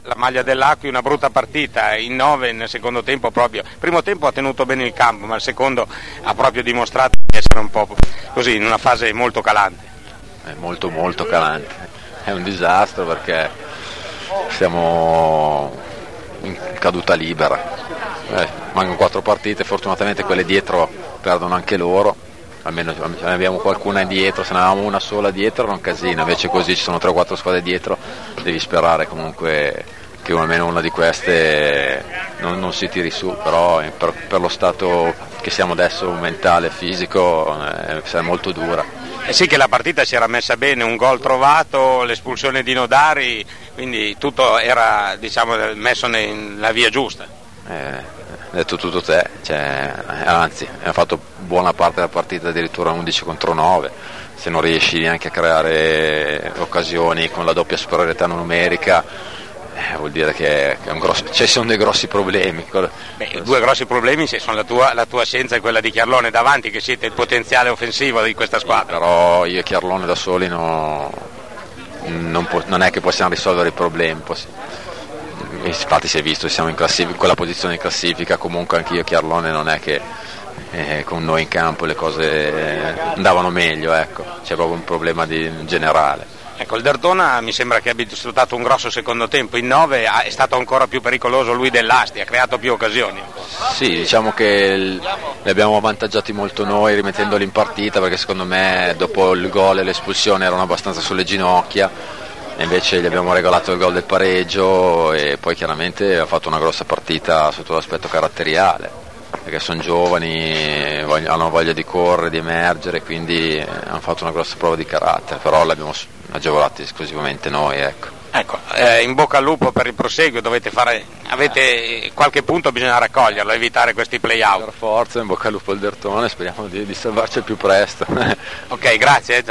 la maglia dell'Acqui, una brutta partita, in 9 nel secondo tempo proprio. Il primo tempo ha tenuto bene il campo, ma il secondo ha proprio dimostrato di essere un po' così, in una fase molto calante. È molto molto calante, è un disastro perché siamo in caduta libera. Mancano 4 partite, fortunatamente quelle dietro perdono anche loro, almeno ne abbiamo qualcuna indietro, se ne avevamo una sola dietro era un casino, invece così ci sono 3 o 4 squadre dietro, devi sperare comunque che almeno una di queste non si tiri su, però per lo stato che siamo adesso mentale e fisico è molto dura. Sì, che la partita si era messa bene, un gol trovato, l'espulsione di Nodari, quindi tutto era, diciamo, messo nella via giusta. Hai detto tutto te, anzi abbiamo fatto buona parte della partita addirittura 11 contro 9, se non riesci neanche a creare occasioni con la doppia superiorità numerica vuol dire che è un grosso, ci sono dei grossi problemi. I 2 grossi problemi sono la tua scienza e quella di Chiarlone davanti, che siete il potenziale offensivo di questa squadra. Però io e Chiarlone da soli non è che possiamo risolvere i problemi. Infatti si è visto, siamo in quella posizione di classifica, comunque anche io e Chiarlone non è che con noi in campo le cose andavano meglio, ecco. C'è proprio un problema generale. Ecco, il Derthona mi sembra che abbia sfruttato un grosso secondo tempo, in 9 è stato ancora più pericoloso lui dell'Asti, ha creato più occasioni. Sì, diciamo che li abbiamo avvantaggiati molto noi rimettendoli in partita, perché secondo me dopo il gol e l'espulsione erano abbastanza sulle ginocchia, e invece gli abbiamo regalato il gol del pareggio, e poi chiaramente ha fatto una grossa partita sotto l'aspetto caratteriale, perché sono giovani, hanno voglia di correre, di emergere, quindi hanno fatto una grossa prova di carattere, però l'abbiamo agevolati esclusivamente noi, ecco. In bocca al lupo per il proseguio, avete qualche punto, bisogna raccoglierlo, evitare questi play-out. Per forza, in bocca al lupo al Derthona, speriamo di salvarci il più presto. Ok, grazie.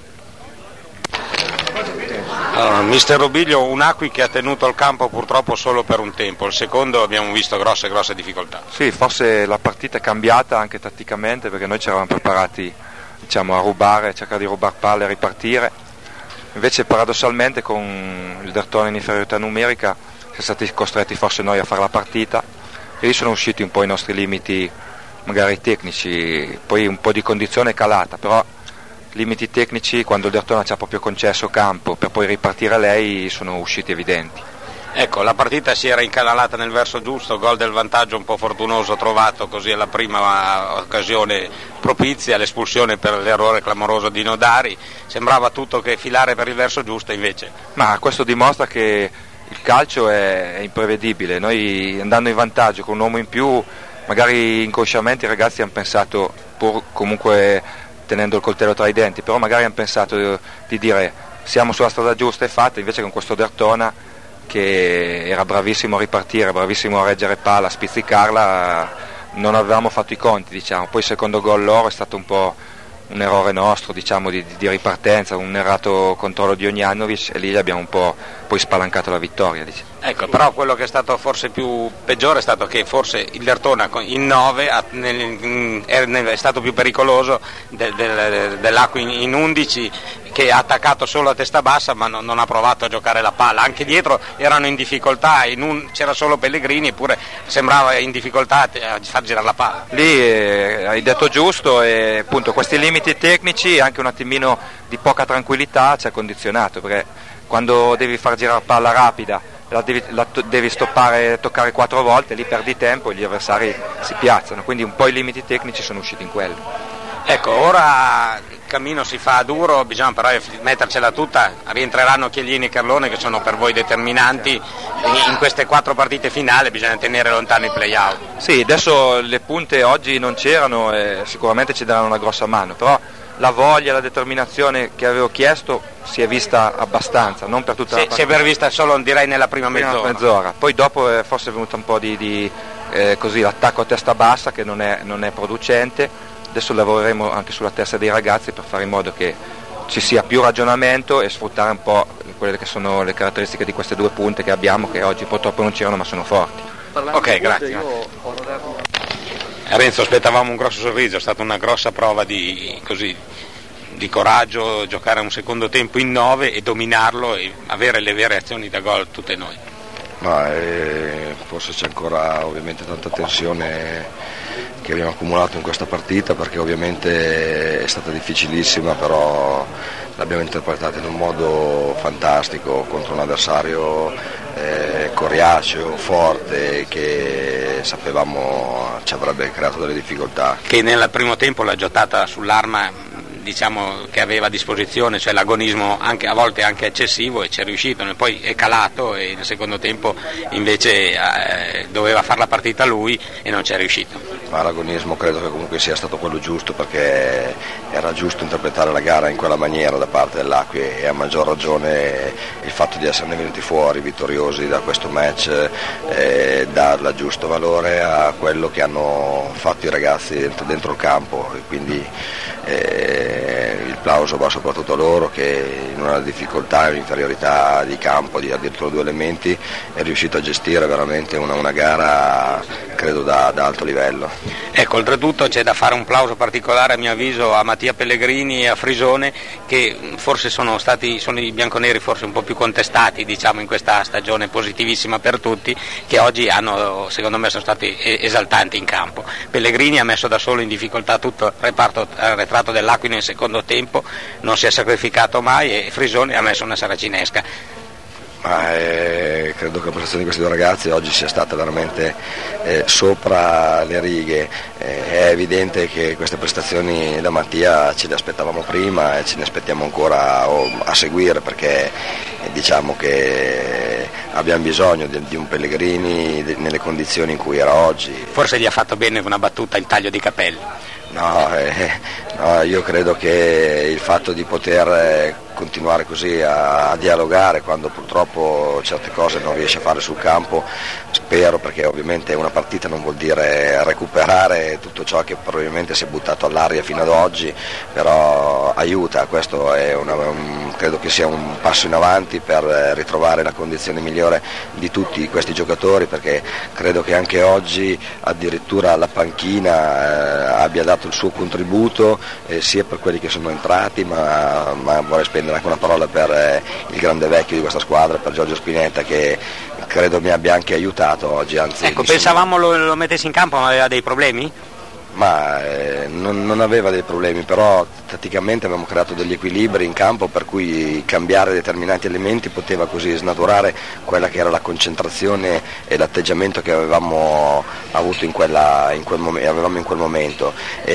Allora, mister Robiglio, un Acqui che ha tenuto il campo purtroppo solo per un tempo, il secondo abbiamo visto grosse difficoltà. Sì, forse la partita è cambiata anche tatticamente, perché noi ci eravamo preparati, diciamo, a cercare di rubare palle e ripartire. Invece paradossalmente con il Derthona in inferiorità numerica siamo stati costretti forse noi a fare la partita, e lì sono usciti un po' i nostri limiti magari tecnici, poi un po' di condizione è calata, però limiti tecnici quando il Derthona ci ha proprio concesso campo per poi ripartire lei sono usciti evidenti. Ecco, la partita si era incanalata nel verso giusto, gol del vantaggio un po' fortunoso trovato così alla prima occasione propizia, l'espulsione per l'errore clamoroso di Nodari, sembrava tutto che filare per il verso giusto invece. Ma questo dimostra che il calcio è imprevedibile, noi andando in vantaggio con un uomo in più, magari inconsciamente i ragazzi hanno pensato, pur comunque tenendo il coltello tra i denti, però magari hanno pensato di dire siamo sulla strada giusta e fatta, invece con questo Derthona che era bravissimo a ripartire, bravissimo a reggere palla, a spizzicarla, non avevamo fatto i conti, diciamo. Poi il secondo gol loro è stato un po' un errore nostro, diciamo, di ripartenza, un errato controllo di Ognjanovic, e lì abbiamo un po' poi spalancato la vittoria, diciamo. Ecco, però quello che è stato forse più peggiore è stato che forse il Derthona in 9 è stato più pericoloso dell'Acqui in 11, che ha attaccato solo a testa bassa ma non ha provato a giocare la palla, anche dietro erano in difficoltà, c'era solo Pellegrini eppure sembrava in difficoltà a far girare la palla. Lì hai detto giusto, e appunto questi limiti tecnici e anche un attimino di poca tranquillità ci ha condizionato, perché quando devi far girare la palla rapida la devi stoppare, toccare 4 volte, lì perdi tempo e gli avversari si piazzano, quindi un po' i limiti tecnici sono usciti in quello. Ecco, ora il cammino si fa duro, bisogna però mettercela tutta, rientreranno Chiellini e Carlone che sono per voi determinanti in queste 4 partite finali, bisogna tenere lontano i play-out. Sì, adesso le punte oggi non c'erano e sicuramente ci daranno una grossa mano, però la voglia, la determinazione che avevo chiesto si è vista abbastanza, non per tutta la partita. Si è per vista solo, direi, nella prima mezz'ora. Poi dopo forse è venuto un po' di così, l'attacco a testa bassa che non è producente. Adesso lavoreremo anche sulla testa dei ragazzi per fare in modo che ci sia più ragionamento e sfruttare un po' quelle che sono le caratteristiche di queste 2 punte che abbiamo, che oggi purtroppo non c'erano ma sono forti. Ok, grazie. Renzo, aspettavamo un grosso sorriso, è stata una grossa prova di coraggio, giocare un secondo tempo in 9 e dominarlo e avere le vere azioni da gol tutte noi. Forse c'è ancora ovviamente tanta tensione che abbiamo accumulato in questa partita, perché ovviamente è stata difficilissima, però l'abbiamo interpretata in un modo fantastico contro un avversario coriaceo, forte, che sapevamo ci avrebbe creato delle difficoltà. Che nel primo tempo l'ha gettata sull'arma, diciamo, che aveva a disposizione, cioè l'agonismo anche, a volte anche eccessivo, e ci è riuscito, poi è calato e nel secondo tempo invece doveva fare la partita lui e non ci è riuscito. Ma l'agonismo credo che comunque sia stato quello giusto, perché era giusto interpretare la gara in quella maniera da parte dell'Acqui, e a maggior ragione il fatto di esserne venuti fuori vittoriosi da questo match dà il giusto valore a quello che hanno fatto i ragazzi dentro il campo, e quindi il plauso va soprattutto a loro, che in una difficoltà e un'inferiorità di campo di addirittura 2 elementi è riuscito a gestire veramente una gara credo da alto livello. Ecco, oltretutto c'è da fare un plauso particolare a mio avviso a Mattia Pellegrini e a Frisone, che forse sono i bianconeri forse un po' più contestati, diciamo, in questa stagione positivissima per tutti, che oggi secondo me sono stati esaltanti in campo. Pellegrini ha messo da solo in difficoltà tutto il reparto arretrato dell'Aquila nel secondo tempo, non si è sacrificato mai, e Frisone ha messo una saracinesca. Credo che la prestazione di questi 2 ragazzi oggi sia stata veramente sopra le righe. È evidente che queste prestazioni da Mattia ce le aspettavamo prima e ce ne aspettiamo ancora a seguire, perché diciamo che abbiamo bisogno di un Pellegrini nelle condizioni in cui era oggi. Forse gli ha fatto bene una battuta il taglio di capelli. No, io credo che il fatto di poter continuare così a dialogare quando purtroppo certe cose non riesce a fare sul campo, spero, perché ovviamente una partita non vuol dire recuperare tutto ciò che probabilmente si è buttato all'aria fino ad oggi, però aiuta, questo è credo che sia un passo in avanti per ritrovare la condizione migliore di tutti questi giocatori, perché credo che anche oggi addirittura la panchina abbia dato il suo contributo, sia per quelli che sono entrati, ma vorrei spendere anche una parola per il grande vecchio di questa squadra, per Giorgio Spinetta, che credo mi abbia anche aiutato oggi, anzi. Ecco, pensavamo lo mettessi in campo, ma aveva dei problemi? Ma non aveva dei problemi, però tatticamente abbiamo creato degli equilibri in campo, per cui cambiare determinati elementi poteva così snaturare quella che era la concentrazione e l'atteggiamento che avevamo avuto in quel momento.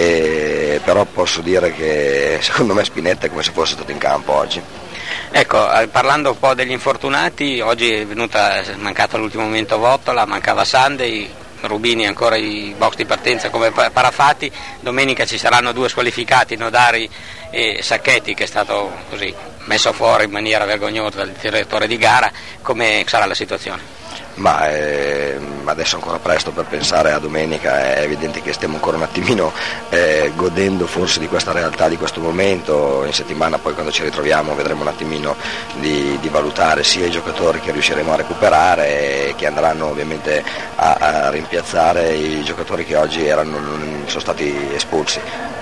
Però posso dire che secondo me Spinetta è come se fosse stato in campo oggi. Ecco, parlando un po' degli infortunati, oggi è mancata all'ultimo momento Vottola, mancava Sandey, Rubini ancora i box di partenza come Parafati. Domenica ci saranno 2 squalificati, Nodari e Sacchetti, che è stato così messo fuori in maniera vergognosa dal direttore di gara. Come sarà la situazione? Ma adesso è ancora presto per pensare a domenica, è evidente che stiamo ancora un attimino godendo forse di questa realtà, di questo momento. In settimana poi, quando ci ritroviamo, vedremo un attimino di valutare sia i giocatori che riusciremo a recuperare, che andranno ovviamente a rimpiazzare i giocatori che oggi sono stati espulsi.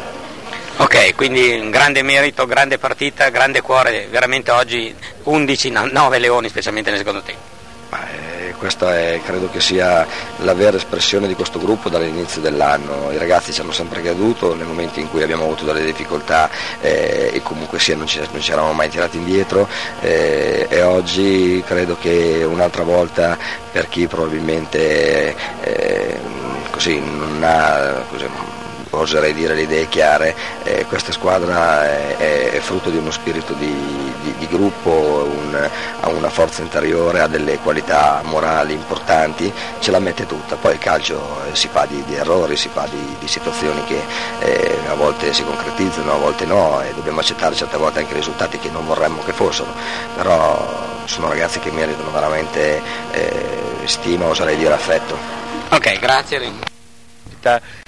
Ok, quindi un grande merito, grande partita, grande cuore, veramente oggi 9 leoni, specialmente nel secondo tempo. Questa credo che sia la vera espressione di questo gruppo dall'inizio dell'anno. I ragazzi ci hanno sempre creduto nel momento in cui abbiamo avuto delle difficoltà, e comunque sia non ci eravamo mai tirati indietro, e oggi credo che un'altra volta, per chi probabilmente così non ha oserei dire le idee chiare, questa squadra è frutto di uno spirito di gruppo, ha una forza interiore, ha delle qualità morali importanti, ce la mette tutta. Poi il calcio si fa di errori, si fa di situazioni che a volte si concretizzano, a volte no, e dobbiamo accettare certe volte anche risultati che non vorremmo che fossero, però sono ragazzi che meritano veramente stima, oserei dire affetto. Ok, grazie.